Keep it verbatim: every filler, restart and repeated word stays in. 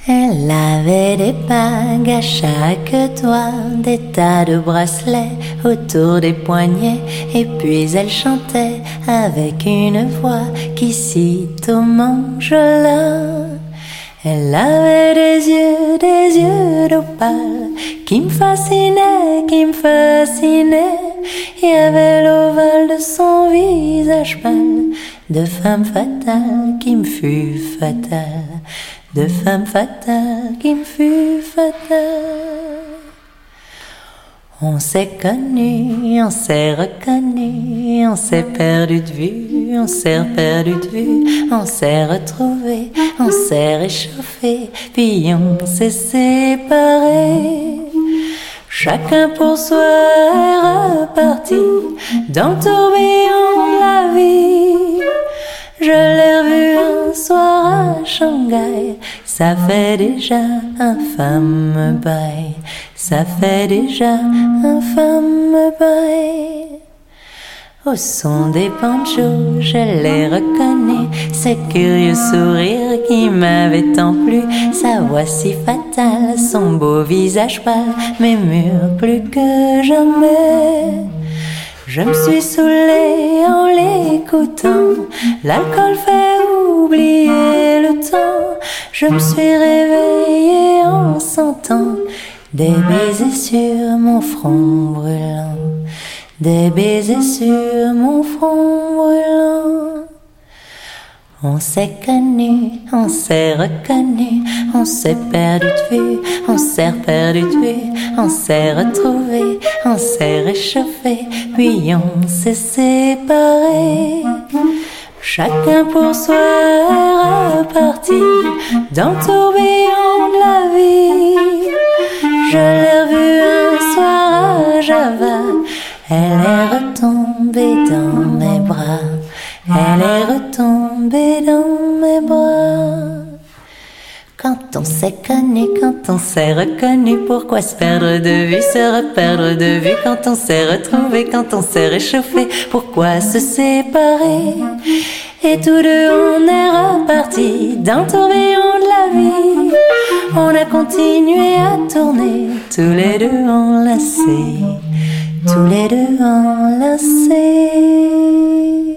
Elle avait des bagues à chaque doigt, des tas de bracelets autour des poignets, et puis elle chantait avec une voix qui cite au manjola. Elle avait des yeux, des yeux d'opale qui me fascinaient, qui me fascinaient. Il y avait l'ovale de son visage pâle, de femme fatale qui me fut fatale, de femme fatale qui me fut fatale. On s'est connus, on s'est reconnus, on s'est perdu de vue, on s'est perdu de vue, on s'est retrouvés, on s'est réchauffé, puis on s'est séparés. Chacun pour soi est reparti dans le tourbillon de la vie. Je l'ai revu un soir à Shanghai, ça fait déjà un fameux bail, ça fait déjà un fameux bail. Au son des banjos, je l'ai reconnu, ce curieux sourire qui m'avait tant plu, sa voix si fatale, son beau visage pâle, m'émure plus que jamais. Je me suis saoulée en l'écoutant, l'alcool fait oublier le temps. Je me suis réveillée en sentant des baisers sur mon front brûlant, des baisers sur mon front brûlant. On s'est connus, on s'est reconnus, on s'est perdu de vue, on s'est perdu de vue, on s'est retrouvés, on s'est réchauffé, puis on s'est séparés. Chacun pour soi est reparti dans le tourbillon de la vie. Je l'ai revue un soir à Java, elle est retombée dans mes bras, elle est retombée dans mes bras. Quand on s'est connu, quand on s'est reconnu, pourquoi se perdre de vue, se reperdre de vue? Quand on s'est retrouvé, quand on s'est réchauffé, pourquoi se séparer? Et tous deux on est repartis dans le tourbillon de la vie. On a continué à tourner, tous les deux enlacés, tous les deux enlacés.